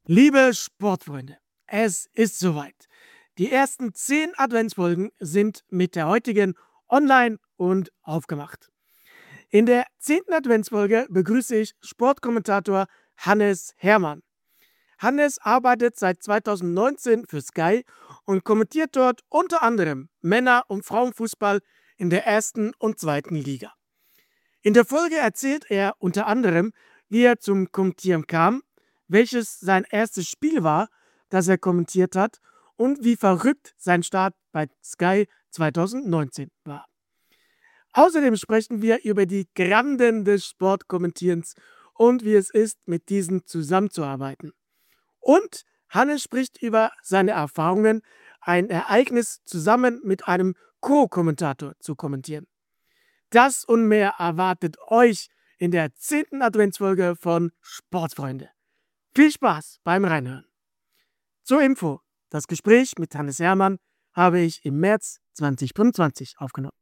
Liebe Sportfreunde, es ist soweit. Die ersten 10 Adventsfolgen sind mit der heutigen online und aufgemacht. In der 10. Adventsfolge begrüße ich Sportkommentator Hannes Hermann. Hannes arbeitet seit 2019 für Sky und kommentiert dort unter anderem Männer- und Frauenfußball in der ersten und zweiten Liga. In der Folge erzählt er unter anderem, wie er zum Kommentieren kam, welches sein erstes Spiel war, das er kommentiert hat und wie verrückt sein Start bei Sky 2019 war. Außerdem sprechen wir über die Granden des Sportkommentierens und wie es ist, mit diesen zusammenzuarbeiten. Und Hannes spricht über seine Erfahrungen, ein Ereignis zusammen mit einem Co-Kommentator zu kommentieren. Das und mehr erwartet euch in der 10. Adventsfolge von Sportfreunde. Viel Spaß beim Reinhören. Zur Info: Das Gespräch mit Hannes Hermann habe ich im März 2025 aufgenommen.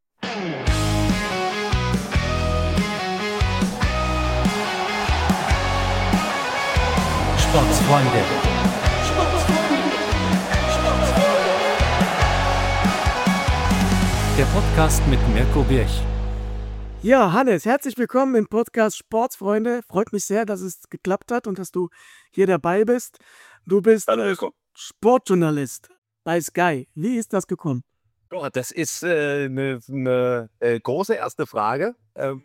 Sportfreunde. Der Podcast mit Mirko Birch. Ja, Hannes, herzlich willkommen im Podcast Sportsfreunde. Freut mich sehr, dass es geklappt hat und dass du hier dabei bist. Du bist Sportjournalist bei Sky. Wie ist das gekommen? Ja, das ist eine große erste Frage.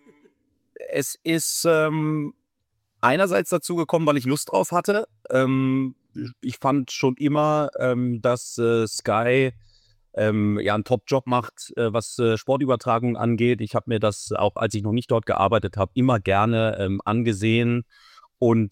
Es ist einerseits dazu gekommen, weil ich Lust drauf hatte. Ich fand schon immer, dass Sky einen Top-Job macht, was Sportübertragung angeht. Ich habe mir das, auch als ich noch nicht dort gearbeitet habe, immer gerne angesehen. Und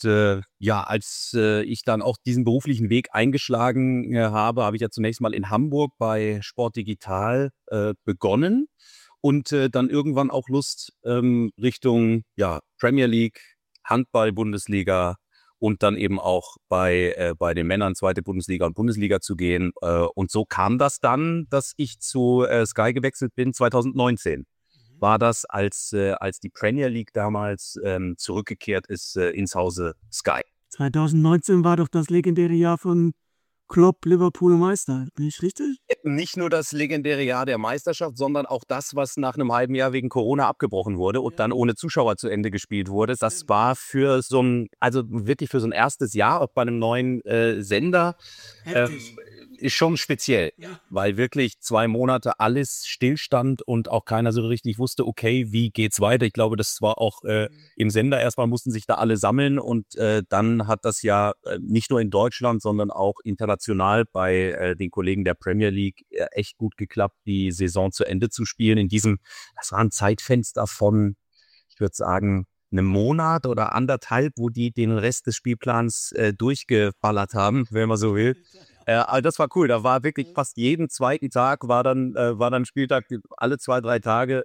als ich dann auch diesen beruflichen Weg eingeschlagen habe, habe ich ja zunächst mal in Hamburg bei Sport Digital begonnen und dann irgendwann auch Lust Richtung Premier League, Handball-Bundesliga und dann eben auch bei den Männern zweite Bundesliga und Bundesliga zu gehen. Und so kam das dann, dass ich zu Sky gewechselt bin 2019. War das, als die Premier League damals zurückgekehrt ist ins Hause Sky. 2019 war doch das legendäre Jahr von Klopp, Liverpool Meister. Bin ich richtig? Nicht nur das legendäre Jahr der Meisterschaft, sondern auch das, was nach einem halben Jahr wegen Corona abgebrochen wurde und dann ohne Zuschauer zu Ende gespielt wurde. Das war für so ein erstes Jahr auch bei einem neuen Sender ist schon speziell, weil wirklich 2 Monate alles stillstand und auch keiner so richtig wusste, okay, wie geht's weiter? Ich glaube, das war auch im Sender. Erstmal mussten sich da alle sammeln und dann hat das ja nicht nur in Deutschland, sondern auch international bei den Kollegen der Premier League echt gut geklappt, die Saison zu Ende zu spielen. Das war ein Zeitfenster von, ich würde sagen, einem Monat oder anderthalb, wo die den Rest des Spielplans durchgeballert haben, wenn man so will. Aber das war cool. Da war wirklich fast jeden zweiten Tag war dann Spieltag, alle 2, 3 Tage.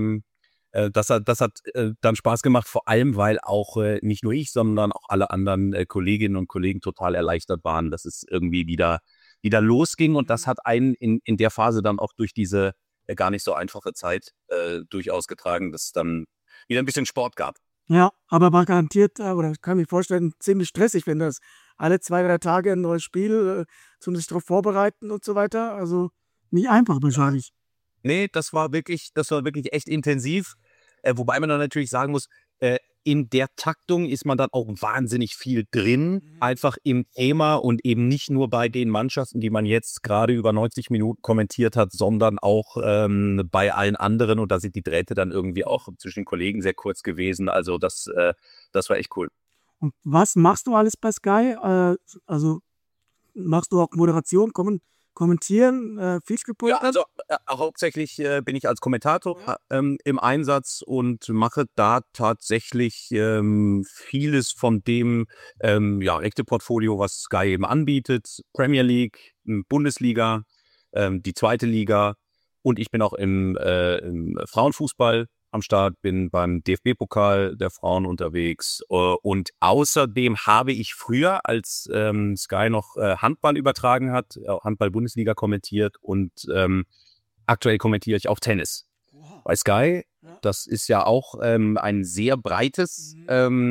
Das hat dann Spaß gemacht, vor allem, weil auch nicht nur ich, sondern auch alle anderen Kolleginnen und Kollegen total erleichtert waren, dass es irgendwie wieder losging. Und das hat einen in der Phase dann auch durch diese gar nicht so einfache Zeit durchaus getragen, dass es dann wieder ein bisschen Sport gab. Ja, aber war garantiert, oder ich kann mir vorstellen, ziemlich stressig, wenn das alle 2, 3 Tage ein neues Spiel zum sich darauf vorbereiten und so weiter. Also nicht einfach wahrscheinlich. Nee, das war wirklich echt intensiv. Wobei man dann natürlich sagen muss, in der Taktung ist man dann auch wahnsinnig viel drin, einfach im Thema und eben nicht nur bei den Mannschaften, die man jetzt gerade über 90 Minuten kommentiert hat, sondern auch bei allen anderen. Und da sind die Drähte dann irgendwie auch zwischen den Kollegen sehr kurz gewesen. Also das war echt cool. Und was machst du alles bei Sky? Also machst du auch Moderation, kommentieren, Feature-Reporter? Ja, also hauptsächlich bin ich als Kommentator im Einsatz und mache da tatsächlich vieles von dem Rechte-Portfolio, was Sky eben anbietet. Premier League, Bundesliga, die zweite Liga und ich bin auch im Frauenfußball am Start, bin beim DFB-Pokal der Frauen unterwegs und außerdem habe ich früher, als Sky noch Handball übertragen hat, Handball-Bundesliga kommentiert und aktuell kommentiere ich auch Tennis. Bei Sky, das ist ja auch ein sehr breites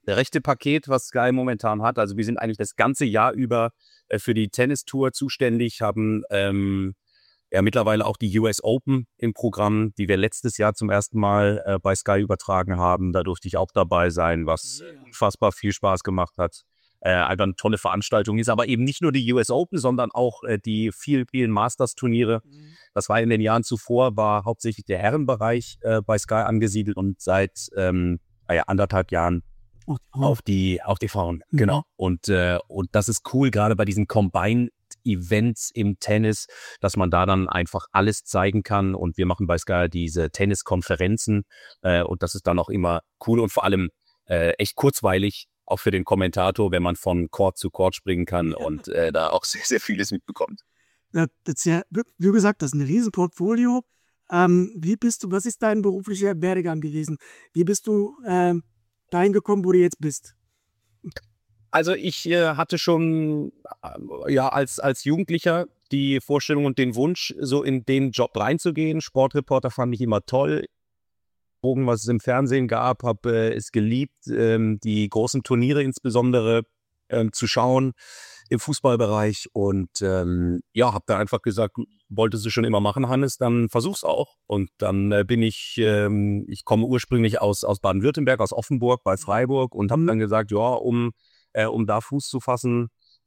rechte Paket, was Sky momentan hat. Also wir sind eigentlich das ganze Jahr über für die Tennistour zuständig, haben mittlerweile auch die US Open im Programm, die wir letztes Jahr zum ersten Mal bei Sky übertragen haben. Da durfte ich auch dabei sein, was unfassbar viel Spaß gemacht hat. Einfach eine tolle Veranstaltung ist, aber eben nicht nur die US Open, sondern auch die vielen Masters-Turniere. Das war in den Jahren zuvor, war hauptsächlich der Herrenbereich bei Sky angesiedelt und seit 1,5 Jahren auf die Frauen. Genau. Und das ist cool, gerade bei diesen Combined-Events im Tennis, dass man da dann einfach alles zeigen kann. Und wir machen bei Sky diese Tenniskonferenzen und das ist dann auch immer cool und vor allem echt kurzweilig, auch für den Kommentator, wenn man von Court zu Court springen kann und da auch sehr, sehr vieles mitbekommt. Ja, das ist ja, wie gesagt, das ist ein Riesenportfolio. Was ist dein beruflicher Werdegang gewesen? Wie bist du dahin gekommen, wo du jetzt bist? Also ich hatte schon als Jugendlicher die Vorstellung und den Wunsch, so in den Job reinzugehen. Sportreporter fand ich immer toll. Was es im Fernsehen gab, habe es geliebt, die großen Turniere insbesondere zu schauen im Fußballbereich und habe da einfach gesagt, wolltest du schon immer machen, Hannes, dann versuch's auch. Und dann ich komme ursprünglich aus Baden-Württemberg, aus Offenburg bei Freiburg und habe dann gesagt, ja, um da Fuß zu fassen,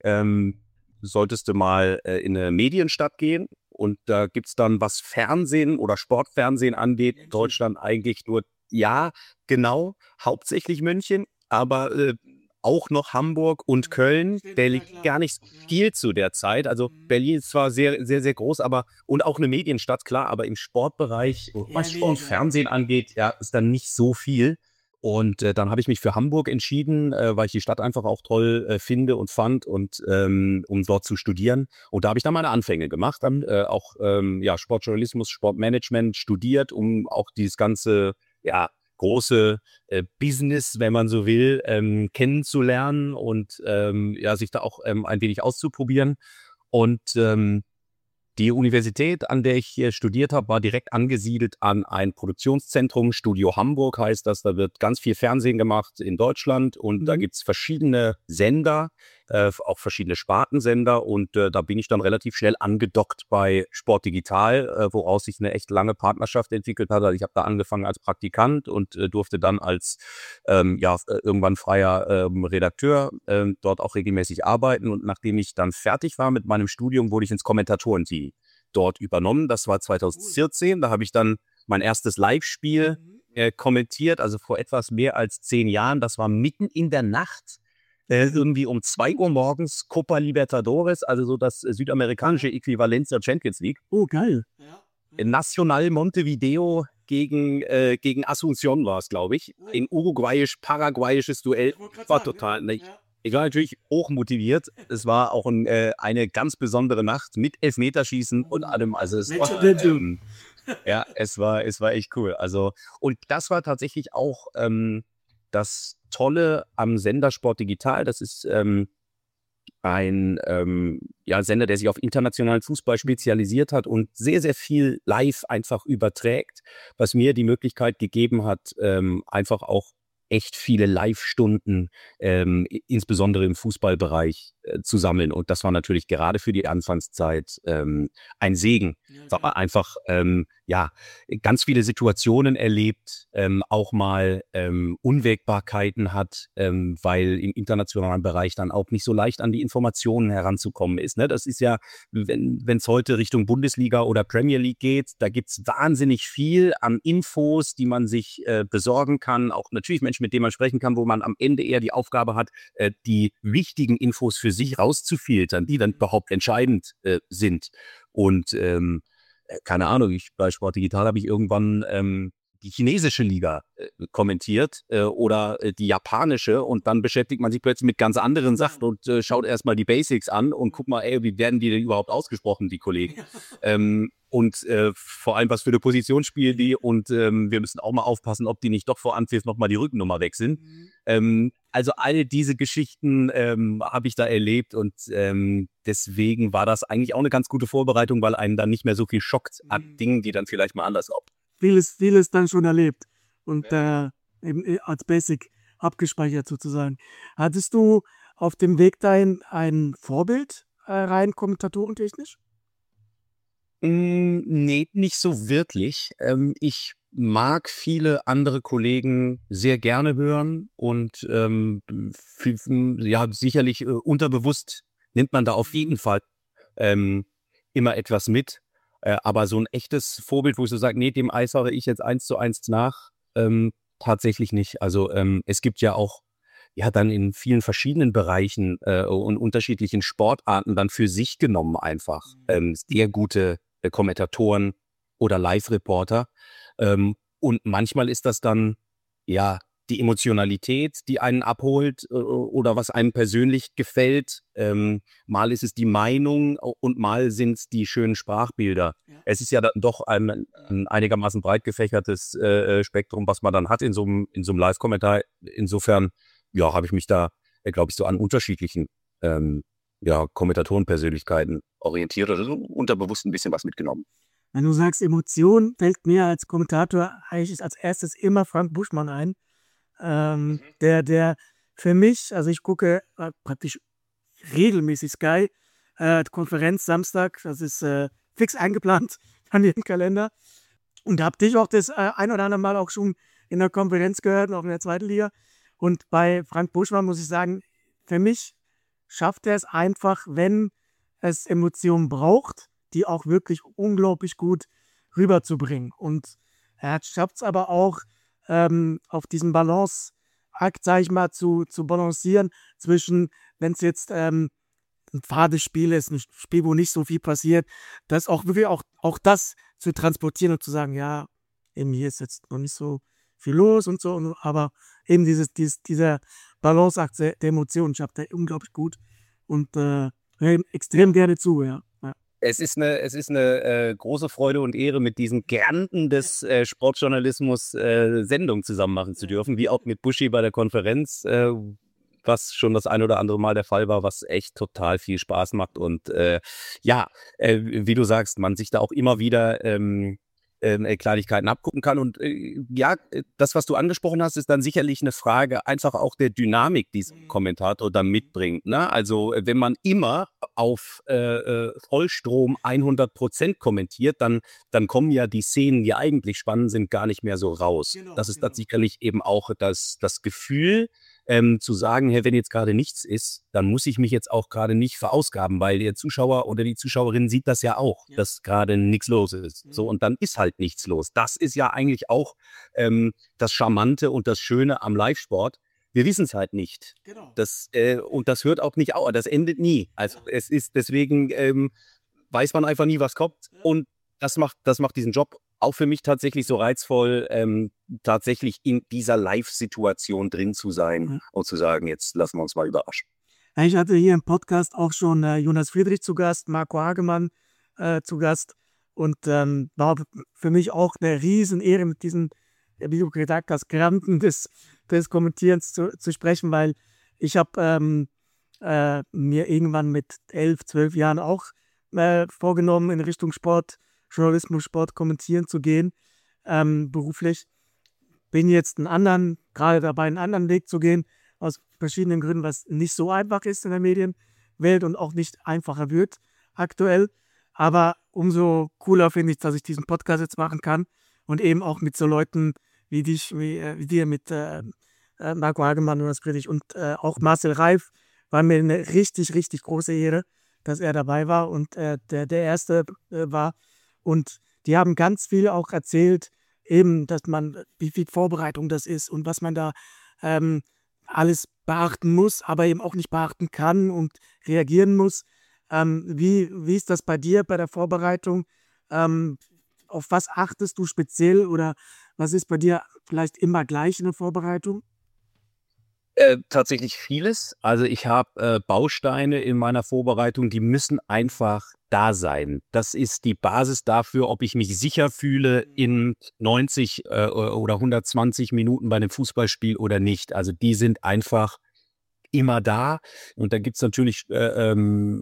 solltest du mal in eine Medienstadt gehen. Und da gibt's dann, was Fernsehen oder Sportfernsehen angeht, in Deutschland eigentlich nur, ja, genau, hauptsächlich München, aber auch noch Hamburg und Köln. Der liegt gar nicht viel zu der Zeit. Also Berlin ist zwar sehr, sehr, sehr groß, und auch eine Medienstadt, klar, aber im Sportbereich, was Sportfernsehen angeht, ja, ist dann nicht so viel. Und dann habe ich mich für Hamburg entschieden, weil ich die Stadt einfach auch toll finde und fand und um dort zu studieren. Und da habe ich dann meine Anfänge gemacht, dann auch Sportjournalismus, Sportmanagement studiert, um auch dieses ganze große Business, wenn man so will, kennenzulernen und sich da auch ein wenig auszuprobieren. Und die Universität, an der ich hier studiert habe, war direkt angesiedelt an ein Produktionszentrum. Studio Hamburg heißt das. Da wird ganz viel Fernsehen gemacht in Deutschland und da gibt's verschiedene Sender, auch verschiedene Spartensender. Und da bin ich dann relativ schnell angedockt bei Sport Digital, woraus sich eine echt lange Partnerschaft entwickelt hat. Also ich habe da angefangen als Praktikant und durfte dann als irgendwann freier Redakteur dort auch regelmäßig arbeiten. Und nachdem ich dann fertig war mit meinem Studium, wurde ich ins Kommentatorenteam dort übernommen. Das war 2014. Da habe ich dann mein erstes Live-Spiel kommentiert, also vor etwas mehr als 10 Jahren. Das war mitten in der Nacht, irgendwie um 2 Uhr morgens, Copa Libertadores, also so das südamerikanische Äquivalent zur Champions League. Oh, geil. Nacional Montevideo gegen Asunción war es, glaube ich. Ein uruguayisch-paraguayisches Duell. War total... Ich war natürlich hochmotiviert. Es war auch eine ganz besondere Nacht mit Elfmeterschießen und allem. Also es war, es war echt cool. Also, und das war tatsächlich auch das Tolle am Sender Sport Digital. Das ist ein Sender, der sich auf internationalen Fußball spezialisiert hat und sehr, sehr viel live einfach überträgt, was mir die Möglichkeit gegeben hat, einfach auch echt viele Live-Stunden, insbesondere im Fußballbereich, zu sammeln. Und das war natürlich gerade für die Anfangszeit ein Segen. Weil man einfach ganz viele Situationen erlebt, auch mal Unwägbarkeiten hat, weil im internationalen Bereich dann auch nicht so leicht an die Informationen heranzukommen ist. Ne? Das ist ja, wenn es heute Richtung Bundesliga oder Premier League geht, da gibt's wahnsinnig viel an Infos, die man sich besorgen kann. Auch natürlich Menschen, mit denen man sprechen kann, wo man am Ende eher die Aufgabe hat, die wichtigen Infos für sich rauszufiltern, die dann überhaupt entscheidend sind. Und keine Ahnung, bei Sport Digital habe ich irgendwann die chinesische Liga kommentiert oder die japanische und dann beschäftigt man sich plötzlich mit ganz anderen Sachen und schaut erstmal die Basics an und guckt mal, wie werden die denn überhaupt ausgesprochen, die Kollegen. Und vor allem, was für eine Position spielen die und wir müssen auch mal aufpassen, ob die nicht doch vor Anpfiff nochmal die Rückennummer weg sind. Also all diese Geschichten habe ich da erlebt und deswegen war das eigentlich auch eine ganz gute Vorbereitung, weil einen dann nicht mehr so viel schockt an Dingen, die dann vielleicht mal anders laufen. Vieles dann schon erlebt und eben als Basic abgespeichert sozusagen. Hattest du auf dem Weg dahin ein Vorbild rein kommentatorentechnisch? Nee, nicht so wirklich. Ich mag viele andere Kollegen sehr gerne hören und ja, sicherlich unterbewusst nimmt man da auf jeden Fall immer etwas mit. Aber so ein echtes Vorbild, wo ich so sage, nee, dem eifere ich jetzt 1:1 nach, tatsächlich nicht. Also es gibt ja auch ja dann in vielen verschiedenen Bereichen und unterschiedlichen Sportarten dann für sich genommen einfach sehr gute Kommentatoren oder Live-Reporter. Und manchmal ist das dann ja die Emotionalität, die einen abholt oder was einem persönlich gefällt. Mal ist es die Meinung und mal sind es die schönen Sprachbilder. Ja. Es ist ja dann doch ein einigermaßen breit gefächertes Spektrum, was man dann hat in so einem Live-Kommentar. Insofern ja, habe ich mich da, glaube ich, so an unterschiedlichen ja, Kommentatorenpersönlichkeiten orientiert oder so unterbewusst ein bisschen was mitgenommen. Wenn du sagst Emotion, fällt mir als Kommentator eigentlich als erstes immer Frank Buschmann ein. Der für mich, also ich gucke praktisch regelmäßig Sky, Konferenz Samstag, das ist fix eingeplant an ihrem Kalender. Und da habe ich auch das ein oder andere Mal auch schon in der Konferenz gehört, auch in der zweiten Liga. Und bei Frank Buschmann muss ich sagen, für mich schafft er es einfach, wenn es Emotionen braucht, die auch wirklich unglaublich gut rüberzubringen. Und er schafft es aber auch, auf diesen Balanceakt, sage ich mal, zu balancieren zwischen, wenn es jetzt ein fades Spiel ist, ein Spiel, wo nicht so viel passiert, das auch wirklich auch das zu transportieren und zu sagen, ja, eben hier ist jetzt noch nicht so viel los und so, aber eben dieser Balanceakt der Emotionen schafft er unglaublich gut und höre ihm extrem gerne zu, ja. Es ist eine große Freude und Ehre, mit diesen Giganten des Sportjournalismus Sendungen zusammen machen zu dürfen, wie auch mit Buschi bei der Konferenz, was schon das ein oder andere Mal der Fall war, was echt total viel Spaß macht. Und ja, wie du sagst, man sich da auch immer wieder Kleinigkeiten abgucken kann. Und ja, das, was du angesprochen hast, ist dann sicherlich eine Frage einfach auch der Dynamik, die so ein Kommentator dann mitbringt. Ne? Also wenn man immer auf Vollstrom 100% kommentiert, dann kommen ja die Szenen, die eigentlich spannend sind, gar nicht mehr so raus. Genau, Das ist genau. dann sicherlich eben auch das Gefühl, zu sagen, hey, wenn jetzt gerade nichts ist, dann muss ich mich jetzt auch gerade nicht verausgaben, weil der Zuschauer oder die Zuschauerin sieht das ja auch, Ja. dass gerade nichts los ist. So, und dann ist halt nichts los. Das ist ja eigentlich auch das Charmante und das Schöne am Live-Sport. Wir wissen es halt nicht. Genau. Und das hört auch nicht auf, das endet nie. Also es ist deswegen weiß man einfach nie, was kommt. Und das macht diesen Job auch für mich tatsächlich so reizvoll, tatsächlich in dieser Live-Situation drin zu sein und zu sagen, jetzt lassen wir uns mal überraschen. Ich hatte hier im Podcast auch schon Jonas Friedrich zu Gast, Marco Hagemann zu Gast und war für mich auch eine Riesenehre, mit diesen, wie du gesagt hast, Granden des Kommentierens zu sprechen, weil ich habe mir irgendwann mit 11, 12 Jahren auch vorgenommen, in Richtung Sport, Journalismus, Sport kommentieren zu gehen, beruflich. Bin jetzt gerade dabei, einen anderen Weg zu gehen, aus verschiedenen Gründen, was nicht so einfach ist in der Medienwelt und auch nicht einfacher wird aktuell. Aber umso cooler finde ich, dass ich diesen Podcast jetzt machen kann und eben auch mit so Leuten wie dir, mit Marco Hagemann und Friedrich und auch Marcel Reif, war mir eine richtig, richtig große Ehre, dass er dabei war und der Erste war. Und die haben ganz viel auch erzählt, eben, wie viel Vorbereitung das ist und was man da alles beachten muss, aber eben auch nicht beachten kann und reagieren muss. Wie ist das bei dir bei der Vorbereitung? Auf was achtest du speziell oder was ist bei dir vielleicht immer gleich in der Vorbereitung? Tatsächlich vieles. Also ich habe Bausteine in meiner Vorbereitung, die müssen einfach da sein. Das ist die Basis dafür, ob ich mich sicher fühle in 90 oder 120 Minuten bei einem Fußballspiel oder nicht. Also die sind einfach immer da. Und da gibt es natürlich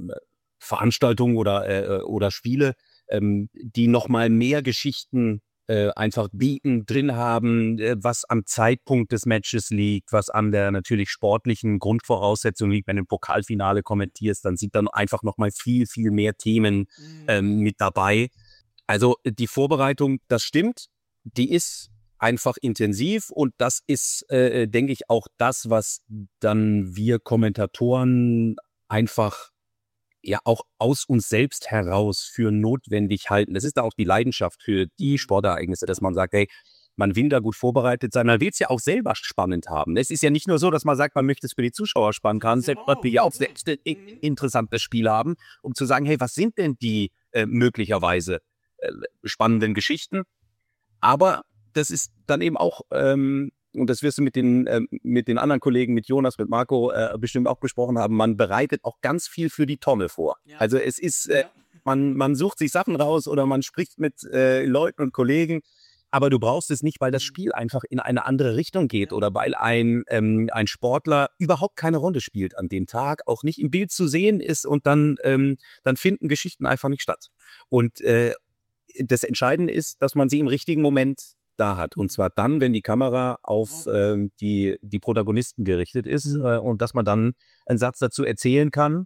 Veranstaltungen oder Spiele, die nochmal mehr Geschichten einfach bieten, drin haben, was am Zeitpunkt des Matches liegt, was an der natürlich sportlichen Grundvoraussetzung liegt. Wenn du ein Pokalfinale kommentierst, dann sind dann einfach nochmal viel, viel mehr Themen mit dabei. Also die Vorbereitung, das stimmt, die ist einfach intensiv und das ist, denke ich, auch das, was dann wir Kommentatoren einfach ja auch aus uns selbst heraus für notwendig halten. Das ist da auch die Leidenschaft für die Sportereignisse, dass man sagt, hey, man will da gut vorbereitet sein. Man will es ja auch selber spannend haben. Es ist ja nicht nur so, dass man sagt, man möchte es für die Zuschauer spannend haben, selbst man will ja auch selbst ein interessantes Spiel haben, um zu sagen, hey, was sind denn die möglicherweise spannenden Geschichten? Aber das ist dann eben auch, und das wirst du mit den anderen Kollegen, mit Jonas, mit Marco bestimmt auch besprochen haben, man bereitet auch ganz viel für die Tonne vor. Ja. Also es ist, man sucht sich Sachen raus oder man spricht mit Leuten und Kollegen, aber du brauchst es nicht, weil das Spiel einfach in eine andere Richtung geht oder weil ein Sportler überhaupt keine Rolle spielt an dem Tag, auch nicht im Bild zu sehen ist und dann finden Geschichten einfach nicht statt. Und das Entscheidende ist, dass man sie im richtigen Moment da hat. Und zwar dann, wenn die Kamera auf die Protagonisten gerichtet ist und dass man dann einen Satz dazu erzählen kann,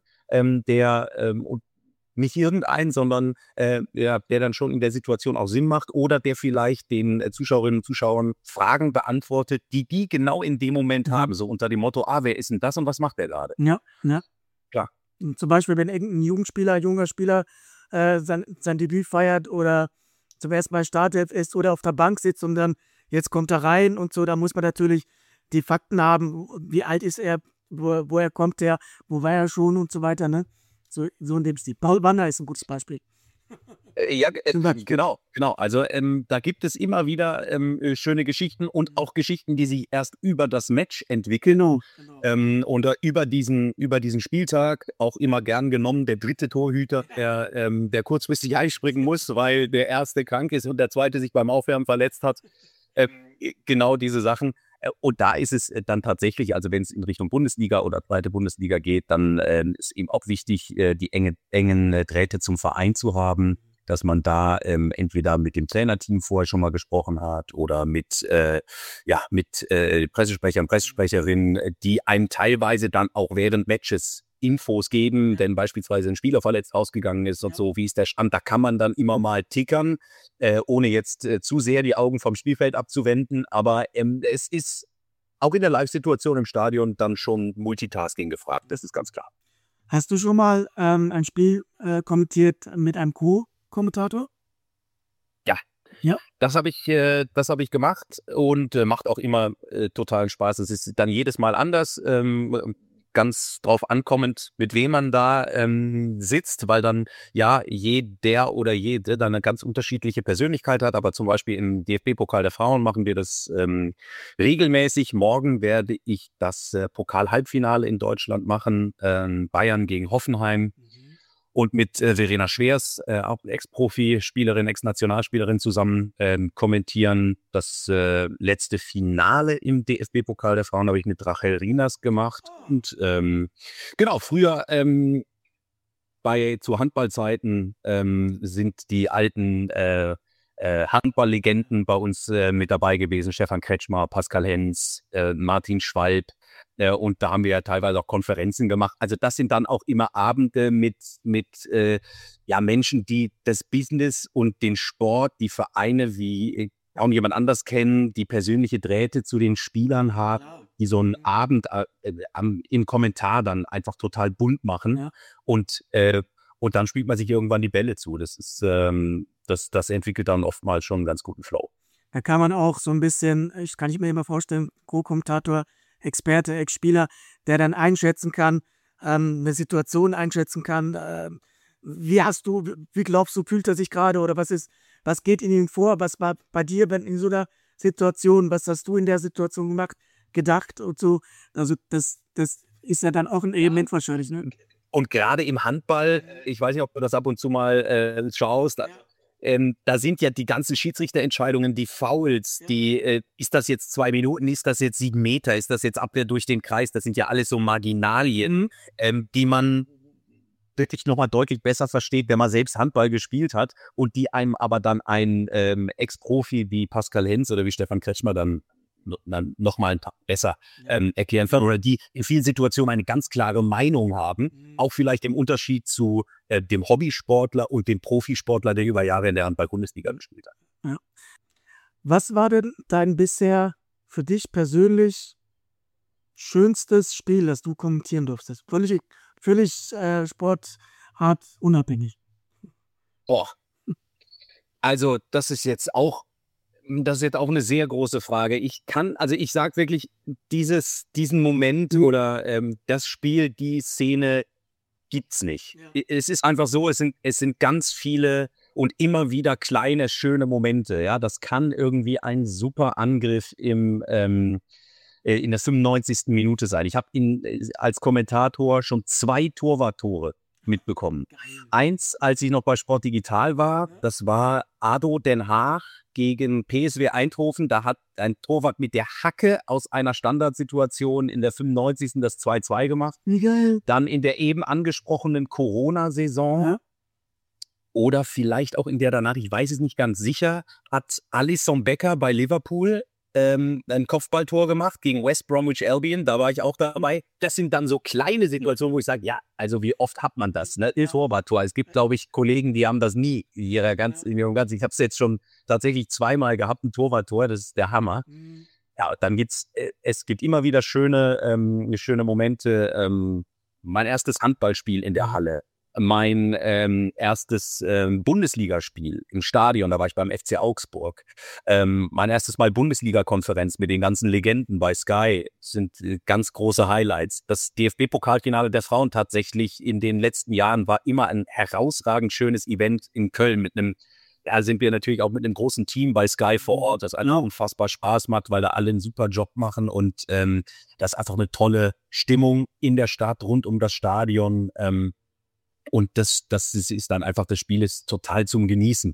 der nicht irgendein, sondern der dann schon in der Situation auch Sinn macht oder der vielleicht den Zuschauerinnen und Zuschauern Fragen beantwortet, die genau in dem Moment haben. So unter dem Motto, wer ist denn das und was macht der gerade? Ja, ja. Klar. Zum Beispiel, wenn irgendein junger Spieler sein Debüt feiert oder zum ersten Mal Startelf ist oder auf der Bank sitzt und dann jetzt kommt er rein und so, da muss man natürlich die Fakten haben, wie alt ist er, woher kommt er, wo war er schon und so weiter, ne? So in dem Stil. Paul Wander ist ein gutes Beispiel. Ja, genau. Also da gibt es immer wieder schöne Geschichten und auch Geschichten, die sich erst über das Match entwickeln. Genau. Und über diesen Spieltag auch immer gern genommen der dritte Torhüter, der kurzfristig einspringen muss, weil der erste krank ist und der zweite sich beim Aufwärmen verletzt hat. Genau diese Sachen. Und da ist es dann tatsächlich, also wenn es in Richtung Bundesliga oder zweite Bundesliga geht, dann ist eben auch wichtig, die engen Drähte zum Verein zu haben, dass man da entweder mit dem Trainerteam vorher schon mal gesprochen hat oder mit Pressesprechern, Pressesprecherinnen, die einem teilweise dann auch während Matches Infos geben, denn beispielsweise ein Spieler verletzt ausgegangen ist und so, wie ist der Stand, da kann man dann immer mal tickern, ohne jetzt zu sehr die Augen vom Spielfeld abzuwenden, aber es ist auch in der Live-Situation im Stadion dann schon Multitasking gefragt, das ist ganz klar. Hast du schon mal ein Spiel kommentiert mit einem Co-Kommentator? Ja. Das habe ich gemacht und macht auch immer totalen Spaß. Es ist dann jedes Mal anders, ganz drauf ankommend, mit wem man da sitzt, weil dann jeder oder jede dann eine ganz unterschiedliche Persönlichkeit hat. Aber zum Beispiel im DFB-Pokal der Frauen machen wir das regelmäßig. Morgen werde ich das Pokal-Halbfinale in Deutschland machen, Bayern gegen Hoffenheim. Und mit Verena Schwers, auch Ex-Profi-Spielerin, Ex-Nationalspielerin zusammen kommentieren. Das letzte Finale im DFB-Pokal der Frauen habe ich mit Rachel Rinas gemacht. Und genau, früher zu Handballzeiten sind die alten Handballlegenden bei uns mit dabei gewesen. Stefan Kretschmer, Pascal Hens, Martin Schwalb. Und da haben wir ja teilweise auch Konferenzen gemacht. Also das sind dann auch immer Abende mit Menschen, die das Business und den Sport, die Vereine wie kaum jemand anders kennen, die persönliche Drähte zu den Spielern haben, die so einen Abend im Kommentar dann einfach total bunt machen. Ja. Und dann spielt man sich irgendwann die Bälle zu. Das ist das entwickelt dann oftmals schon einen ganz guten Flow. Da kann man auch so ein bisschen, kann ich mir immer vorstellen, Co-Kommentator, Experte, Ex-Spieler, der dann einschätzen kann, eine Situation einschätzen kann. Wie glaubst du, fühlt er sich gerade oder was geht in ihm vor? Was war bei dir in so einer Situation? Was hast du in der Situation gemacht, gedacht und so? Also das ist ja dann auch ein Element wahrscheinlich, ne? Und gerade im Handball, ich weiß nicht, ob du das ab und zu mal schaust, da sind ja die ganzen Schiedsrichterentscheidungen, die Fouls, ist das jetzt 2 Minuten, ist das jetzt 7 Meter, ist das jetzt Abwehr durch den Kreis, das sind ja alles so Marginalien, die man wirklich nochmal deutlich besser versteht, wenn man selbst Handball gespielt hat und die einem aber dann ein Ex-Profi wie Pascal Hens oder wie Stefan Kretschmer dann nochmal einen Tag besser erklären können oder die in vielen Situationen eine ganz klare Meinung haben, auch vielleicht im Unterschied zu dem Hobbysportler und dem Profisportler, der über Jahre in der Handball-Bundesliga gespielt hat. Ja. Was war denn dein bisher für dich persönlich schönstes Spiel, das du kommentieren durftest? Völlig sporthart unabhängig. Boah. Also das ist jetzt auch eine sehr große Frage. Ich sage wirklich, diesen Moment oder das Spiel, die Szene gibt's nicht. Ja. Es ist einfach so, es sind ganz viele und immer wieder kleine, schöne Momente. Ja, das kann irgendwie ein super Angriff in der 95. Minute sein. Ich habe als Kommentator schon 2 Torwarttore mitbekommen. Geil. Eins, als ich noch bei Sport Digital war, das war ADO Den Haag gegen PSV Eindhoven. Da hat ein Torwart mit der Hacke aus einer Standardsituation in der 95. das 2-2 gemacht. Geil. Dann in der eben angesprochenen Corona-Saison oder vielleicht auch in der danach, ich weiß es nicht ganz sicher, hat Alisson Becker bei Liverpool ein Kopfballtor gemacht gegen West Bromwich Albion, da war ich auch dabei. Das sind dann so kleine Situationen, wo ich sage, ja, also wie oft hat man das, ne? Torwarttor. Es gibt, glaube ich, Kollegen, die haben das nie. Ich habe es jetzt schon tatsächlich 2-mal gehabt, ein Torwarttor, das ist der Hammer. Ja, dann es gibt immer wieder schöne Momente. Mein erstes Handballspiel in der Halle. Mein erstes Bundesligaspiel im Stadion, da war ich beim FC Augsburg. Mein erstes Mal Bundesliga-Konferenz mit den ganzen Legenden bei Sky sind ganz große Highlights. Das DFB-Pokalfinale der Frauen tatsächlich in den letzten Jahren war immer ein herausragend schönes Event in Köln da sind wir natürlich auch mit einem großen Team bei Sky vor Ort, das einfach unfassbar Spaß macht, weil da alle einen super Job machen und das ist einfach eine tolle Stimmung in der Stadt, rund um das Stadion. Und das ist dann einfach, das Spiel ist total zum Genießen.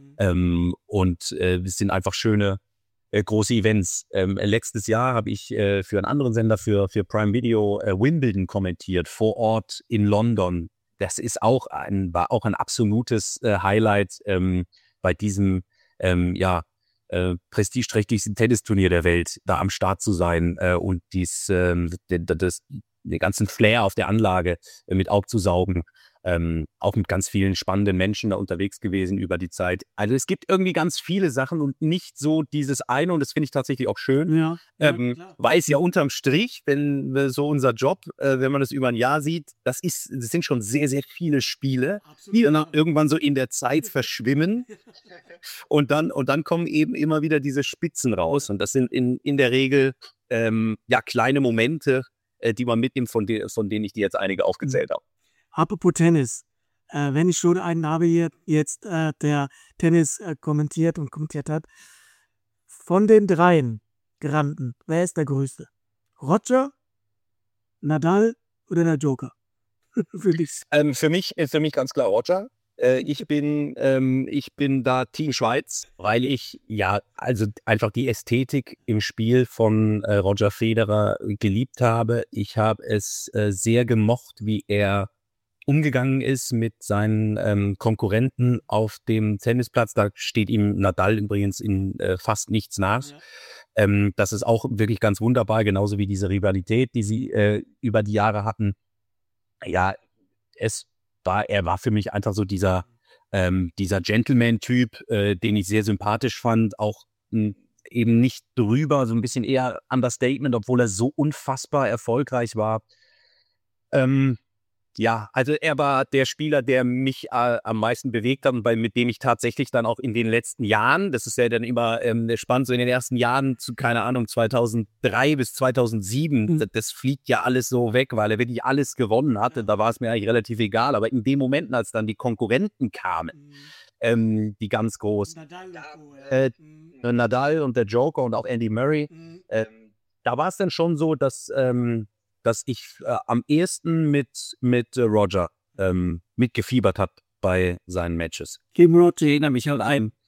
Es sind einfach schöne, große Events. Letztes Jahr habe ich für einen anderen Sender, für Prime Video, Wimbledon kommentiert, vor Ort in London. Das ist war auch ein absolutes Highlight bei diesem, prestigeträchtigsten Tennisturnier der Welt, da am Start zu sein und den ganzen Flair auf der Anlage mit aufzusaugen. Auch mit ganz vielen spannenden Menschen da unterwegs gewesen über die Zeit. Also es gibt irgendwie ganz viele Sachen und nicht so dieses eine und das finde ich tatsächlich auch schön, weil es ja unterm Strich, wenn so unser Job, wenn man das über ein Jahr sieht, das sind schon sehr, sehr viele Spiele, die dann irgendwann so in der Zeit verschwimmen und dann kommen eben immer wieder diese Spitzen raus und das sind in der Regel kleine Momente, die man mitnimmt, von denen ich dir jetzt einige aufgezählt habe. Apropos Tennis, wenn ich schon einen habe hier jetzt, der Tennis kommentiert hat, von den 3 Granden, wer ist der Größte? Roger, Nadal oder der Joker? Für mich ganz klar Roger. Ich bin da Team Schweiz, weil ich also einfach die Ästhetik im Spiel von Roger Federer geliebt habe. Ich habe es sehr gemocht, wie er umgegangen ist mit seinen Konkurrenten auf dem Tennisplatz. Da steht ihm Nadal übrigens in fast nichts nach. Ja. Das ist auch wirklich ganz wunderbar, genauso wie diese Rivalität, die sie über die Jahre hatten. Ja, er war für mich einfach so dieser Gentleman-Typ, den ich sehr sympathisch fand, auch eben nicht drüber, so ein bisschen eher Understatement, obwohl er so unfassbar erfolgreich war. Also er war der Spieler, der mich am meisten bewegt hat und mit dem ich tatsächlich dann auch in den letzten Jahren, das ist ja dann immer spannend, so in den ersten Jahren zu, keine Ahnung, 2003 bis 2007, das fliegt ja alles so weg, weil er wirklich alles gewonnen hatte, da war es mir eigentlich relativ egal, aber in den Momenten, als dann die Konkurrenten kamen, die ganz großen, Nadal und der Joker und auch Andy Murray, da war es dann schon so, dass ich am ehesten mit Roger mitgefiebert habe bei seinen Matches. Ich erinnere mich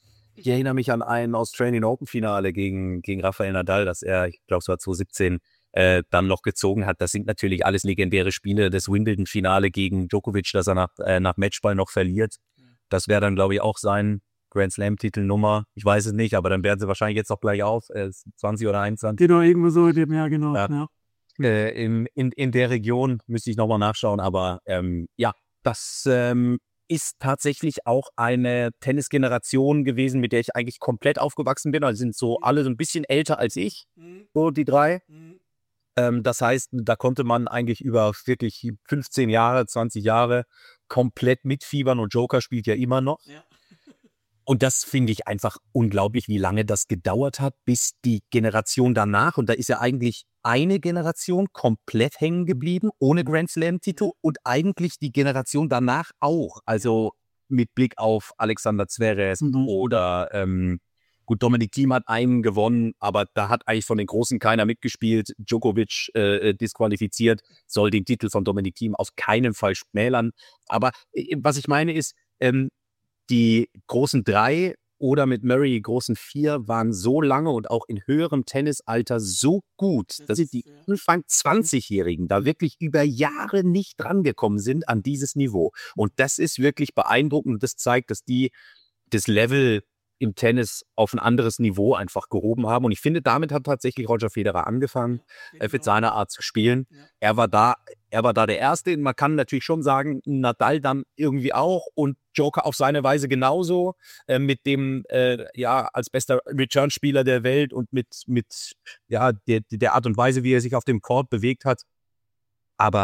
an ein Australian Open Finale gegen Rafael Nadal, das er, ich glaube es war 2017, dann noch gezogen hat. Das sind natürlich alles legendäre Spiele. Das Wimbledon-Finale gegen Djokovic, das er nach Matchball noch verliert. Das wäre dann, glaube ich, auch sein Grand Slam-Titelnummer. Ich weiß es nicht, aber dann werden sie wahrscheinlich jetzt auch gleich auf. 20 oder 21. Genau, irgendwo so in dem Jahr, genau. Ja. In der Region müsste ich nochmal nachschauen. Aber das ist tatsächlich auch eine Tennisgeneration gewesen, mit der ich eigentlich komplett aufgewachsen bin. Also sind so alle so ein bisschen älter als ich, so die drei. Das heißt, da konnte man eigentlich über wirklich 15 Jahre, 20 Jahre komplett mitfiebern und Joker spielt ja immer noch. Ja. Und das finde ich einfach unglaublich, wie lange das gedauert hat, bis die Generation danach, und da ist ja eigentlich eine Generation komplett hängen geblieben, ohne Grand Slam-Titel und eigentlich die Generation danach auch. Also mit Blick auf Alexander Zverev oder gut, Dominic Thiem hat einen gewonnen, aber da hat eigentlich von den Großen keiner mitgespielt. Djokovic disqualifiziert, soll den Titel von Dominic Thiem auf keinen Fall schmälern. Aber was ich meine ist, die großen drei oder mit Murray die großen vier waren so lange und auch in höherem Tennisalter so gut, dass die Anfang 20-Jährigen da wirklich über Jahre nicht drangekommen sind an dieses Niveau. Und das ist wirklich beeindruckend. Das zeigt, dass die das Level im Tennis auf ein anderes Niveau einfach gehoben haben. Und ich finde, damit hat tatsächlich Roger Federer angefangen, mit seiner Art zu spielen. Er war da der Erste. Man kann natürlich schon sagen, Nadal dann irgendwie auch und Joker auf seine Weise genauso, mit dem, als bester Return-Spieler der Welt und mit der Art und Weise, wie er sich auf dem Court bewegt hat. Aber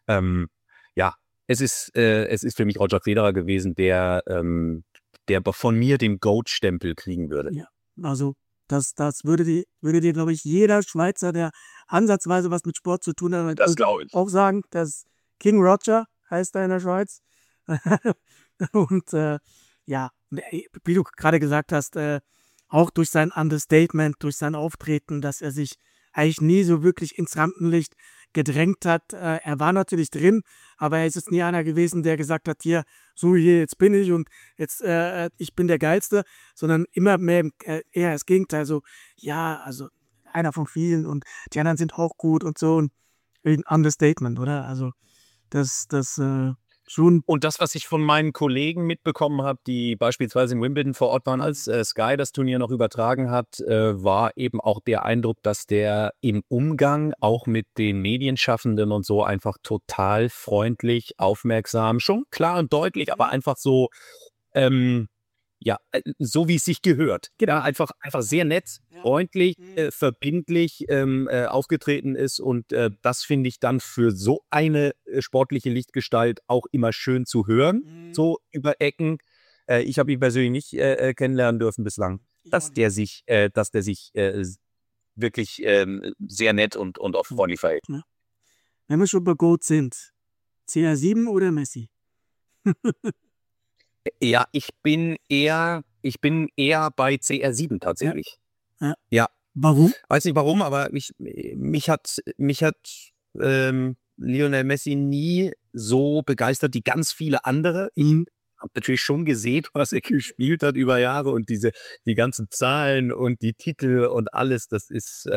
es ist für mich Roger Federer gewesen, der von mir den GOAT-Stempel kriegen würde. Ja, also das würde dir, glaube ich, jeder Schweizer, der ansatzweise was mit Sport zu tun hat, das glaube ich, auch sagen, dass King Roger heißt er in der Schweiz. Und wie du gerade gesagt hast, auch durch sein Understatement, durch sein Auftreten, dass er sich eigentlich nie so wirklich ins Rampenlicht gedrängt hat. Er war natürlich drin, aber er ist jetzt nie einer gewesen, der gesagt hat, hier, jetzt bin ich und jetzt, ich bin der Geilste, sondern immer mehr eher das Gegenteil, so, also einer von vielen und die anderen sind auch gut und so, und ein Understatement, oder? Also das schon. Und das, was ich von meinen Kollegen mitbekommen habe, die beispielsweise in Wimbledon vor Ort waren, als Sky das Turnier noch übertragen hat, war eben auch der Eindruck, dass der im Umgang auch mit den Medienschaffenden und so einfach total freundlich, aufmerksam, schon klar und deutlich, aber einfach so, so wie es sich gehört. Genau, einfach sehr nett, freundlich, verbindlich aufgetreten ist, und das finde ich dann für so eine sportliche Lichtgestalt auch immer schön zu hören, so über Ecken. Ich habe ihn persönlich nicht kennenlernen dürfen bislang, dass der sich wirklich sehr nett und auch freundlich verhält. Ja. Wenn wir schon bei GOAT sind, CR7 oder Messi? Ja, ich bin eher bei CR7 tatsächlich. Ja. Warum? Weiß nicht warum, aber mich hat Lionel Messi nie so begeistert wie ganz viele andere. Ich habe natürlich schon gesehen, was er gespielt hat über Jahre, und die ganzen Zahlen und die Titel und alles, das ist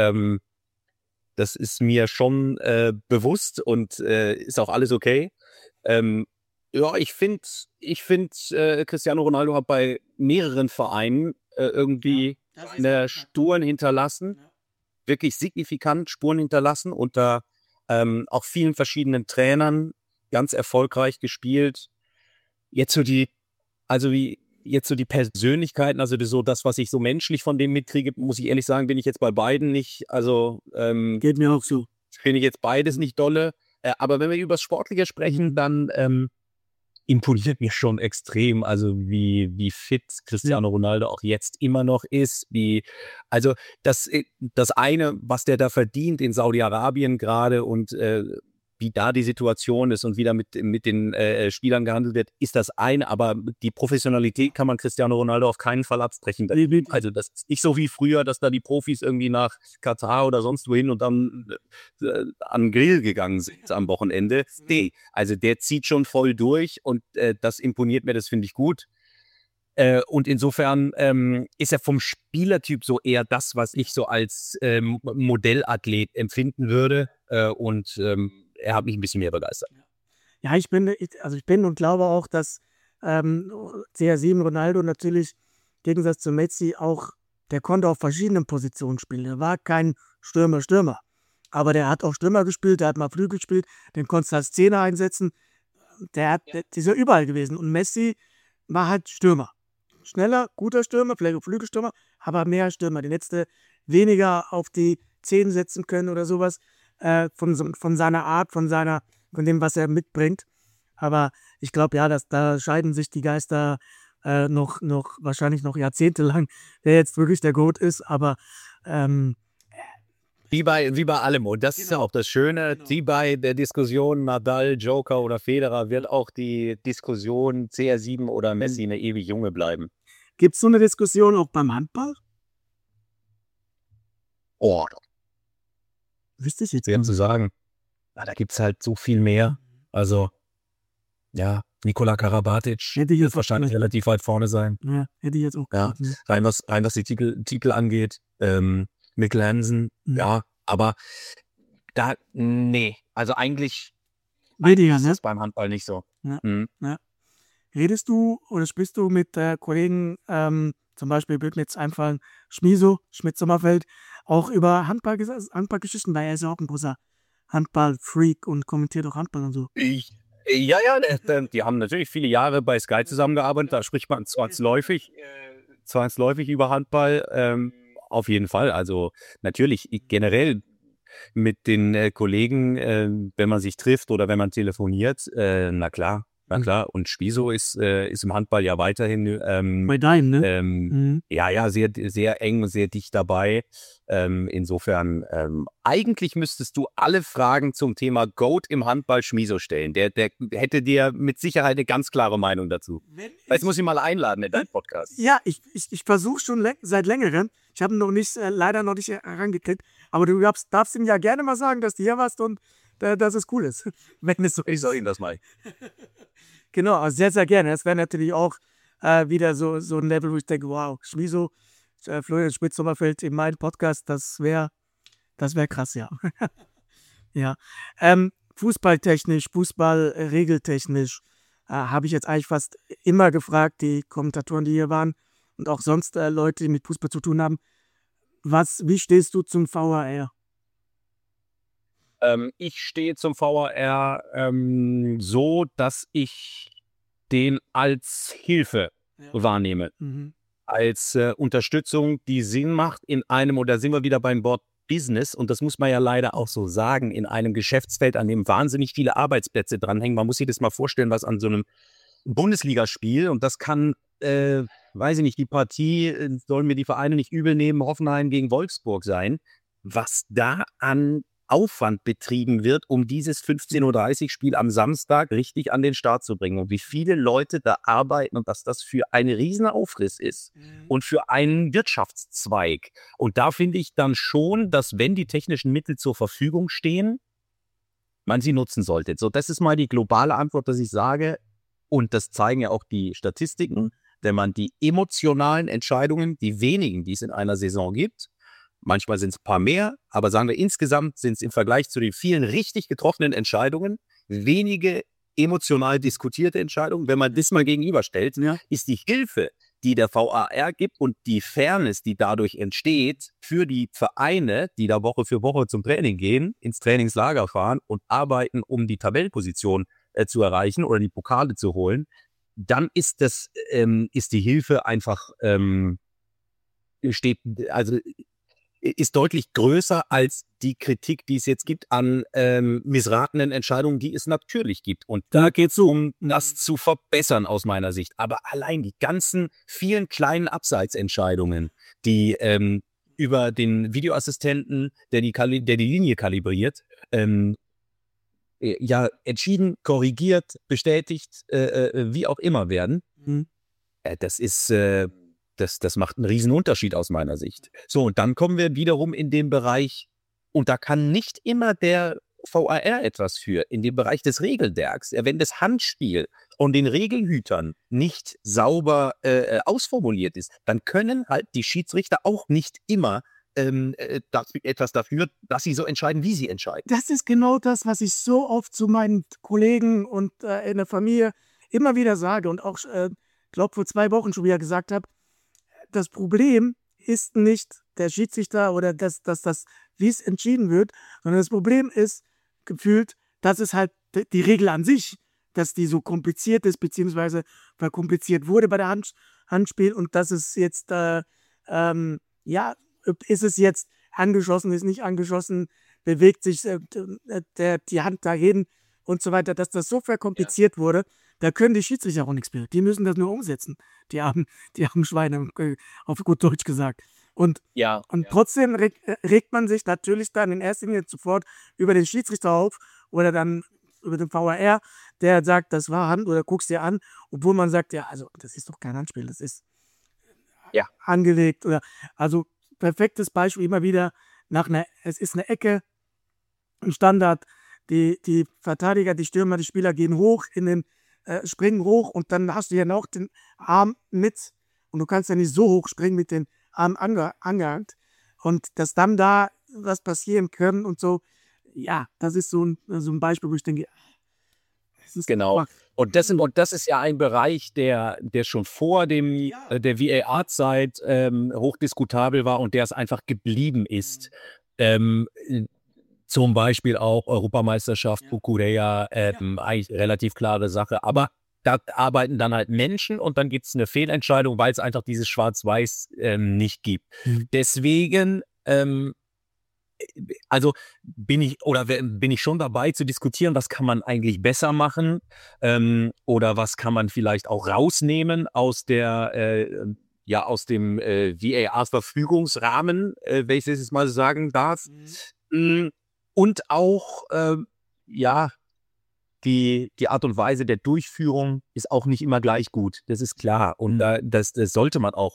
mir schon bewusst und ist auch alles okay. Ich finde, Cristiano Ronaldo hat bei mehreren Vereinen irgendwie eine Spuren hinterlassen, wirklich signifikant Spuren hinterlassen, unter auch vielen verschiedenen Trainern, ganz erfolgreich gespielt. Jetzt so die Persönlichkeiten, also das, was ich so menschlich von dem mitkriege, muss ich ehrlich sagen, bin ich jetzt bei beiden nicht, geht mir auch so. Finde ich jetzt beides nicht dolle. Aber wenn wir über das Sportliche sprechen, dann imponiert mir schon extrem, also wie fit Cristiano Ronaldo auch jetzt immer noch ist, also das eine, was der da verdient in Saudi-Arabien gerade, und wie da die Situation ist und wie da mit den Spielern gehandelt wird, ist das eine, aber die Professionalität kann man Cristiano Ronaldo auf keinen Fall absprechen. Also das ist nicht so wie früher, dass da die Profis irgendwie nach Katar oder sonst wohin und dann an den Grill gegangen sind am Wochenende. Nee, also der zieht schon voll durch, und das imponiert mir, das finde ich gut. Und insofern ist er vom Spielertyp so eher das, was ich so als Modellathlet empfinden würde. Und er hat mich ein bisschen mehr begeistert. Ja, ich bin und glaube auch, dass CR7 Ronaldo natürlich im Gegensatz zu Messi auch, der konnte auf verschiedenen Positionen spielen. Er war kein Stürmer. Aber der hat auch Stürmer gespielt, der hat mal Flügel gespielt, den konntest du als Zehner einsetzen. Der ist ja überall gewesen. Und Messi war halt Stürmer. Schneller, guter Stürmer, vielleicht auch Flügelstürmer, aber mehr Stürmer. Den hättest du weniger auf die 10 setzen können oder sowas, von seiner Art, von dem, was er mitbringt. Aber ich glaube, ja, da scheiden sich die Geister wahrscheinlich noch jahrzehntelang, wer jetzt wirklich der GOAT ist. Aber wie bei allem. Und das ist ja auch das Schöne. Wie bei der Diskussion Nadal, Joker oder Federer wird auch die Diskussion CR7 oder Messi eine ewig junge bleiben. Gibt es so eine Diskussion auch beim Handball? Oh, Wüsste ich jetzt schwer zu sagen. Da gibt es halt so viel mehr. Also, ja, Nikola Karabatic wird wahrscheinlich relativ weit vorne sein. Ja, hätte ich jetzt auch gesagt. Ja, rein was die Titel angeht. Mikkel Hansen, ja, aber nee, also eigentlich ist das beim Handball nicht so. Ja. Ja. Redest du oder sprichst du mit Kollegen, zum Beispiel würde mir jetzt einfallen, Schmidt-Sommerfeld, auch über Handballgeschichten, weil er ist ja auch ein großer Handball-Freak und kommentiert auch Handball und so. Ja, die haben natürlich viele Jahre bei Sky zusammengearbeitet, da spricht man zwangsläufig über Handball. Auf jeden Fall, also natürlich generell mit den Kollegen, wenn man sich trifft oder wenn man telefoniert, na klar. Und Schmiso ist im Handball ja weiterhin bei deinem, ne? Ja, sehr, sehr eng, sehr dicht dabei. Insofern, eigentlich müsstest du alle Fragen zum Thema GOAT im Handball Schmiso stellen. Der hätte dir mit Sicherheit eine ganz klare Meinung dazu. Jetzt muss ich mal einladen in deinen Podcast. Ja, ich versuche schon seit längerem. Ich habe ihn leider noch nicht herangekriegt. Aber du darfst ihm ja gerne mal sagen, dass du hier warst und dass es cool ist. Wenn es so ist. Ich sag ihm das mal. Genau, also sehr, sehr gerne. Das wäre natürlich auch wieder so ein Level, wo ich denke, wow, Schmiso, Florian Schmidt-Sommerfeld in meinem Podcast, das wäre krass, ja. Ja. Fußballtechnisch, Fußballregeltechnisch habe ich jetzt eigentlich fast immer gefragt, die Kommentatoren, die hier waren und auch sonst Leute, die mit Fußball zu tun haben. Wie stehst du zum VAR? Ich stehe zum VAR so, dass ich den als Hilfe wahrnehme. Als Unterstützung, die Sinn macht in einem, oder sind wir wieder beim Wort Business, und das muss man ja leider auch so sagen, in einem Geschäftsfeld, an dem wahnsinnig viele Arbeitsplätze dranhängen. Man muss sich das mal vorstellen, was an so einem Bundesligaspiel, und das kann, weiß ich nicht, die Partie, sollen mir die Vereine nicht übel nehmen, Hoffenheim gegen Wolfsburg sein, was da an Aufwand betrieben wird, um dieses 15:30 Uhr Spiel am Samstag richtig an den Start zu bringen, und wie viele Leute da arbeiten und dass das für einen riesen Aufriss ist und für einen Wirtschaftszweig. Und da finde ich dann schon, dass, wenn die technischen Mittel zur Verfügung stehen, man sie nutzen sollte. So, das ist mal die globale Antwort, dass ich sage, und das zeigen ja auch die Statistiken, wenn man die emotionalen Entscheidungen, die wenigen, die es in einer Saison gibt, manchmal sind es ein paar mehr, aber sagen wir, insgesamt sind es im Vergleich zu den vielen richtig getroffenen Entscheidungen wenige emotional diskutierte Entscheidungen. Wenn man das mal gegenüberstellt, ist die Hilfe, die der VAR gibt, und die Fairness, die dadurch entsteht für die Vereine, die da Woche für Woche zum Training gehen, ins Trainingslager fahren und arbeiten, um die Tabellenposition zu erreichen oder die Pokale zu holen, dann ist die Hilfe einfach ist deutlich größer als die Kritik, die es jetzt gibt an missratenen Entscheidungen, die es natürlich gibt. Und da geht es um das zu verbessern aus meiner Sicht. Aber allein die ganzen vielen kleinen Abseitsentscheidungen, die über den Videoassistenten, der die Linie kalibriert, entschieden, korrigiert, bestätigt, wie auch immer werden, das macht einen riesen Unterschied aus meiner Sicht. So, und dann kommen wir wiederum in den Bereich, und da kann nicht immer der VAR etwas für, in dem Bereich des Regelwerks. Wenn das Handspiel und den Regelhütern nicht sauber ausformuliert ist, dann können halt die Schiedsrichter auch nicht immer etwas dafür, dass sie so entscheiden, wie sie entscheiden. Das ist genau das, was ich so oft zu meinen Kollegen und in der Familie immer wieder sage und auch, glaube vor 2 Wochen schon wieder gesagt habe. Das Problem ist nicht der Schiedsrichter oder wie es entschieden wird, sondern das Problem ist gefühlt, dass es halt die Regel an sich, dass die so kompliziert ist, beziehungsweise verkompliziert wurde bei der Handspiel und dass es jetzt, ist es jetzt angeschossen, ist nicht angeschossen, bewegt sich die Hand dahin und so weiter, dass das so verkompliziert wurde, da können die Schiedsrichter auch nichts mehr. Die müssen das nur umsetzen. Die haben Schweine, auf gut Deutsch gesagt. Und trotzdem regt man sich natürlich dann in erster Linie sofort über den Schiedsrichter auf oder dann über den VAR, der sagt, das war Hand oder guckst dir an, obwohl man sagt, ja, also das ist doch kein Handspiel, das ist angelegt oder also perfektes Beispiel immer wieder es ist eine Ecke, ein Standard, die Verteidiger, die Stürmer, die Spieler gehen hoch springen hoch und dann hast du ja noch den Arm mit und du kannst ja nicht so hoch springen mit den Armen angehängt und dass dann da was passieren kann und so, ja, das ist so ein Beispiel, wo ich denke, genau. Und das ist ja ein Bereich, der schon vor der VAR-Zeit hochdiskutabel war und der es einfach geblieben ist. Zum Beispiel auch Europameisterschaft, Kukureya, eigentlich relativ klare Sache. Aber da arbeiten dann halt Menschen und dann gibt es eine Fehlentscheidung, weil es einfach dieses Schwarz-Weiß nicht gibt. Deswegen bin ich schon dabei zu diskutieren, was kann man eigentlich besser machen oder was kann man vielleicht auch rausnehmen aus dem VAR-Verfügungsrahmen, wenn ich das jetzt mal so sagen darf. Und auch, die Art und Weise der Durchführung ist auch nicht immer gleich gut. Das ist klar. Und das sollte man auch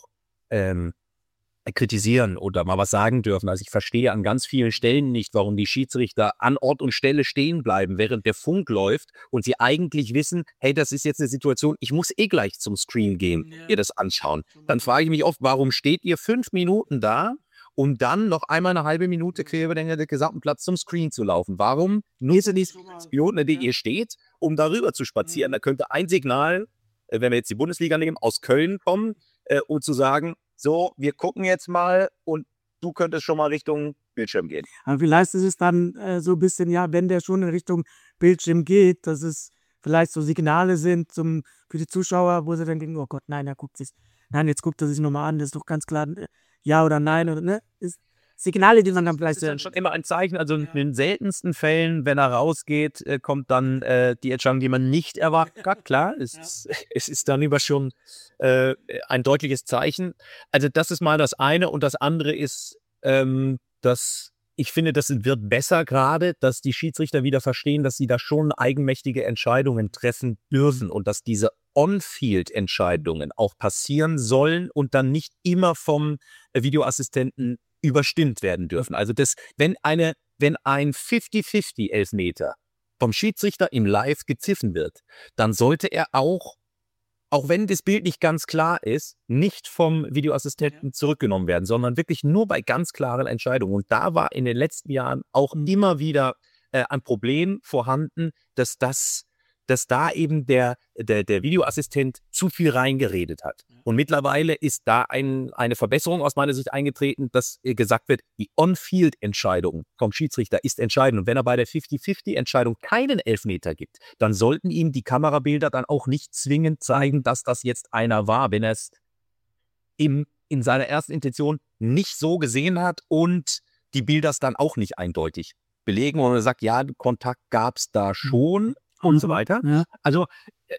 kritisieren oder mal was sagen dürfen. Also ich verstehe an ganz vielen Stellen nicht, warum die Schiedsrichter an Ort und Stelle stehen bleiben, während der Funk läuft und sie eigentlich wissen, hey, das ist jetzt eine Situation, ich muss gleich zum Screen gehen, ihr das anschauen. Dann frage ich mich oft, warum steht ihr 5 Minuten da, um dann noch einmal eine halbe Minute quer über den gesamten Platz zum Screen zu laufen? Warum nutzt ihr die Situation, in der ihr steht, um darüber zu spazieren? Da könnte ein Signal, wenn wir jetzt die Bundesliga nehmen, aus Köln kommen, um zu sagen, so, wir gucken jetzt mal und du könntest schon mal Richtung Bildschirm gehen. Aber vielleicht ist es dann so ein bisschen, wenn der schon in Richtung Bildschirm geht, dass es vielleicht so Signale sind für die Zuschauer, wo sie dann denken, oh Gott, nein, jetzt guckt er sich nochmal an, das ist doch ganz klar ja oder nein, oder ne? Signale, die man dann vielleicht... Das ist dann schon immer ein Zeichen, also in den seltensten Fällen, wenn er rausgeht, kommt dann die Entscheidung, die man nicht erwartet hat. Klar, es ist dann immer schon ein deutliches Zeichen. Also das ist mal das eine und das andere ist, dass ich finde, das wird besser gerade, dass die Schiedsrichter wieder verstehen, dass sie da schon eigenmächtige Entscheidungen treffen dürfen und dass diese On-Field-Entscheidungen auch passieren sollen und dann nicht immer vom Videoassistenten überstimmt werden dürfen. Also wenn ein 50-50 Elfmeter vom Schiedsrichter im Live gepfiffen wird, dann sollte er auch wenn das Bild nicht ganz klar ist, nicht vom Videoassistenten zurückgenommen werden, sondern wirklich nur bei ganz klaren Entscheidungen. Und da war in den letzten Jahren auch immer wieder ein Problem vorhanden, dass da eben der Videoassistent zu viel reingeredet hat. Und mittlerweile ist da eine Verbesserung aus meiner Sicht eingetreten, dass gesagt wird, die On-Field-Entscheidung vom Schiedsrichter ist entscheidend. Und wenn er bei der 50-50-Entscheidung keinen Elfmeter gibt, dann sollten ihm die Kamerabilder dann auch nicht zwingend zeigen, dass das jetzt einer war, wenn er es in seiner ersten Intention nicht so gesehen hat und die Bilder es dann auch nicht eindeutig belegen. Und er sagt, ja, Kontakt gab es da schon. Und so weiter. Ja. Also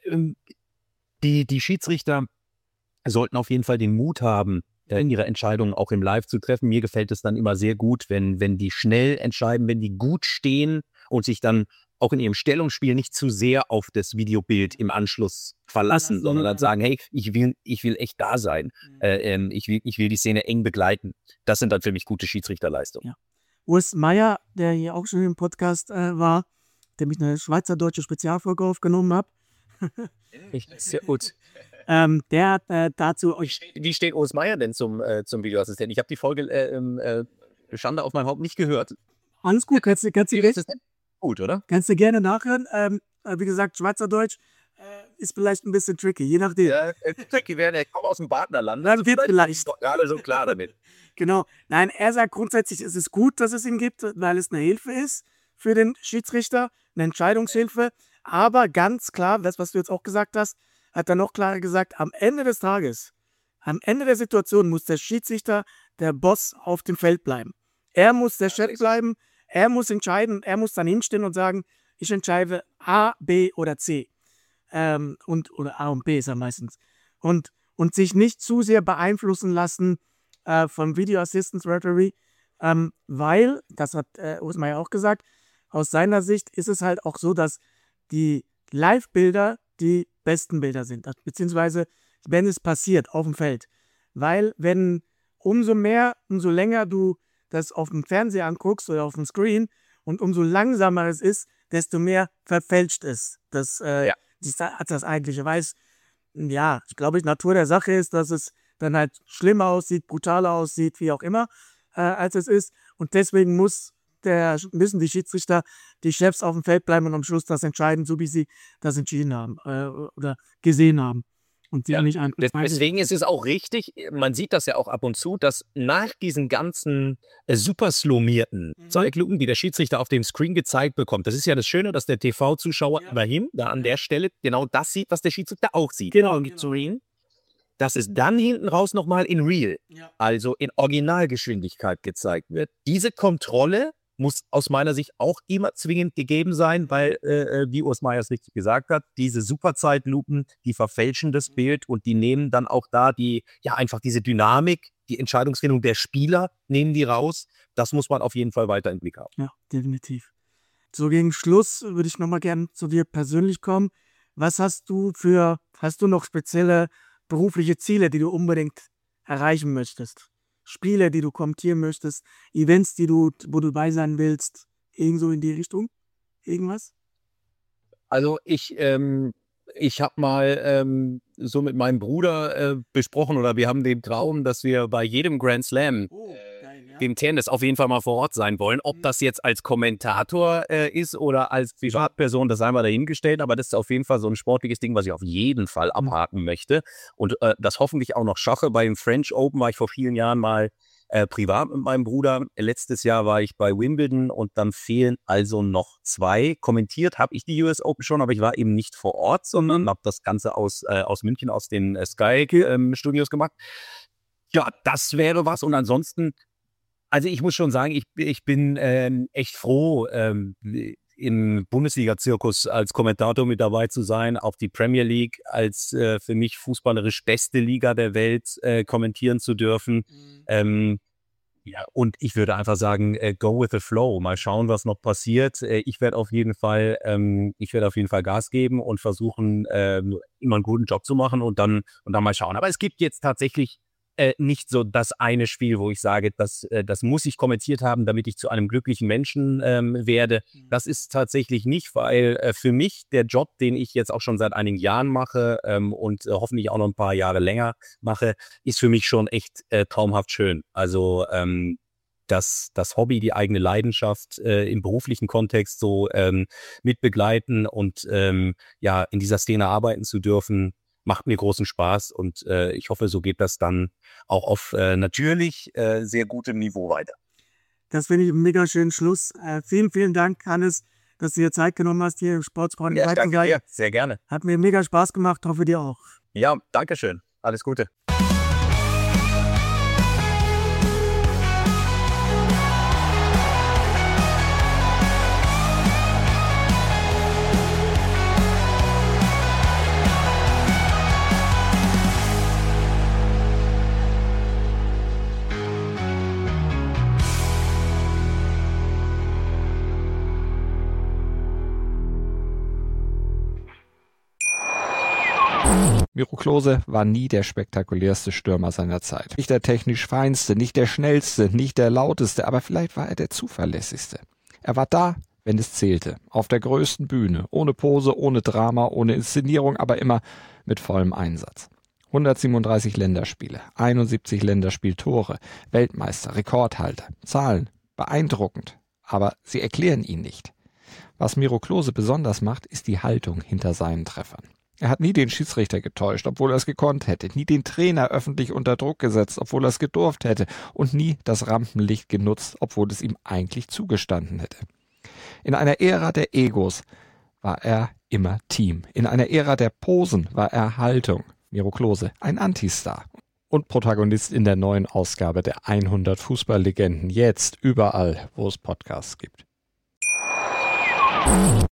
die Schiedsrichter sollten auf jeden Fall den Mut haben, ihre Entscheidungen auch im Live zu treffen. Mir gefällt es dann immer sehr gut, wenn die schnell entscheiden, wenn die gut stehen und sich dann auch in ihrem Stellungsspiel nicht zu sehr auf das Videobild im Anschluss verlassen, sondern dann sagen, hey, ich will echt da sein. Ich will die Szene eng begleiten. Das sind dann für mich gute Schiedsrichterleistungen. Ja. Urs Meier, der hier auch schon im Podcast war, der mich eine schweizerdeutsche Spezialfolge aufgenommen hat. Sehr gut. Der hat dazu euch. Wie steht Urs Meier denn zum Videoassistenten? Ich habe die Folge Schande auf mein Haupt nicht gehört. Alles gut, kannst du gut, oder? Kannst du gerne nachhören. Wie gesagt, Schweizerdeutsch ist vielleicht ein bisschen tricky, je nachdem. Ja, tricky wäre, der kommt aus dem Partnerland. Dann wird vielleicht. Doch gerade so klar damit. Genau. Nein, er sagt grundsätzlich, es ist gut, dass es ihn gibt, weil es eine Hilfe ist für den Schiedsrichter, eine Entscheidungshilfe. Aber ganz klar, das, was du jetzt auch gesagt hast, hat er noch klarer gesagt, am Ende des Tages, am Ende der Situation muss der Schiedsrichter der Boss auf dem Feld bleiben. Er muss der Chef bleiben, er muss entscheiden, er muss dann hinstehen und sagen, ich entscheide A, B oder C. Oder A und B ist er meistens. Und sich nicht zu sehr beeinflussen lassen vom Video Assistance Referee, weil, das hat Urs Meier auch gesagt, aus seiner Sicht ist es halt auch so, dass die Live-Bilder die besten Bilder sind, beziehungsweise wenn es passiert auf dem Feld. Weil wenn umso länger du das auf dem Fernseher anguckst oder auf dem Screen und umso langsamer es ist, desto mehr verfälscht ist. Das hat das eigentliche, weil es, ich glaube, Natur der Sache ist, dass es dann halt schlimmer aussieht, brutaler aussieht, wie auch immer, als es ist. Und deswegen müssen die Schiedsrichter, die Chefs auf dem Feld bleiben und am Schluss das entscheiden, so wie sie das entschieden haben oder gesehen haben. Und die nicht deswegen ist es auch richtig, man sieht das ja auch ab und zu, dass nach diesen ganzen super slomierten Zeitlupen, die der Schiedsrichter auf dem Screen gezeigt bekommt, das ist ja das Schöne, dass der TV-Zuschauer immerhin da an der Stelle genau das sieht, was der Schiedsrichter auch sieht. Genau. Dass es dann hinten raus nochmal in Real, also in Originalgeschwindigkeit gezeigt wird. Diese Kontrolle muss aus meiner Sicht auch immer zwingend gegeben sein, weil, wie Urs Meier es richtig gesagt hat, diese Superzeitlupen, die verfälschen das Bild und die nehmen dann auch da einfach diese Dynamik, die Entscheidungsfindung der Spieler, nehmen die raus. Das muss man auf jeden Fall weiter im Blick haben. Ja, definitiv. So gegen Schluss würde ich nochmal gerne zu dir persönlich kommen. Was hast du noch spezielle berufliche Ziele, die du unbedingt erreichen möchtest? Spiele, die du kommentieren möchtest, Events, wo du dabei sein willst, irgendwo in die Richtung? Irgendwas? Also ich habe mal so mit meinem Bruder besprochen, oder wir haben den Traum, dass wir bei jedem Grand Slam dem Tennis auf jeden Fall mal vor Ort sein wollen. Ob das jetzt als Kommentator ist oder als Privatperson, das sei mal dahingestellt, aber das ist auf jeden Fall so ein sportliches Ding, was ich auf jeden Fall abhaken möchte und das hoffentlich auch noch schaffe. Beim French Open war ich vor vielen Jahren mal privat mit meinem Bruder. Letztes Jahr war ich bei Wimbledon und dann fehlen also noch 2. Kommentiert habe ich die US Open schon, aber ich war eben nicht vor Ort, sondern habe das Ganze aus München, aus den Sky-Studios gemacht. Ja, das wäre was. Und ansonsten, also ich muss schon sagen, ich bin echt froh, im Bundesliga-Zirkus als Kommentator mit dabei zu sein, auch die Premier League als für mich fußballerisch beste Liga der Welt kommentieren zu dürfen. Und ich würde einfach sagen, go with the flow. Mal schauen, was noch passiert. Ich werde auf jeden Fall Gas geben und versuchen, immer einen guten Job zu machen und dann mal schauen. Aber es gibt jetzt tatsächlich nicht so das eine Spiel, wo ich sage, das muss ich kommentiert haben, damit ich zu einem glücklichen Menschen werde. Das ist tatsächlich nicht, weil für mich der Job, den ich jetzt auch schon seit einigen Jahren mache und hoffentlich auch noch ein paar Jahre länger mache, ist für mich schon echt traumhaft schön. Also das Hobby, die eigene Leidenschaft im beruflichen Kontext so mitbegleiten und in dieser Szene arbeiten zu dürfen, macht mir großen Spaß und ich hoffe, so geht das dann auch auf natürlich sehr gutem Niveau weiter. Das finde ich einen mega schönen Schluss. Vielen, vielen Dank, Hannes, dass du dir Zeit genommen hast hier im Sportsfreunde. Ja, danke dir. Sehr gerne. Hat mir mega Spaß gemacht, hoffe dir auch. Ja, danke schön. Alles Gute. Miro Klose war nie der spektakulärste Stürmer seiner Zeit. Nicht der technisch feinste, nicht der schnellste, nicht der lauteste, aber vielleicht war er der zuverlässigste. Er war da, wenn es zählte. Auf der größten Bühne. Ohne Pose, ohne Drama, ohne Inszenierung, aber immer mit vollem Einsatz. 137 Länderspiele, 71 Länderspieltore, Weltmeister, Rekordhalter. Zahlen, beeindruckend, aber sie erklären ihn nicht. Was Miro Klose besonders macht, ist die Haltung hinter seinen Treffern. Er hat nie den Schiedsrichter getäuscht, obwohl er es gekonnt hätte, nie den Trainer öffentlich unter Druck gesetzt, obwohl er es gedurft hätte und nie das Rampenlicht genutzt, obwohl es ihm eigentlich zugestanden hätte. In einer Ära der Egos war er immer Team. In einer Ära der Posen war er Haltung. Miro Klose, ein Antistar und Protagonist in der neuen Ausgabe der 100 Fußballlegenden. Jetzt überall, wo es Podcasts gibt.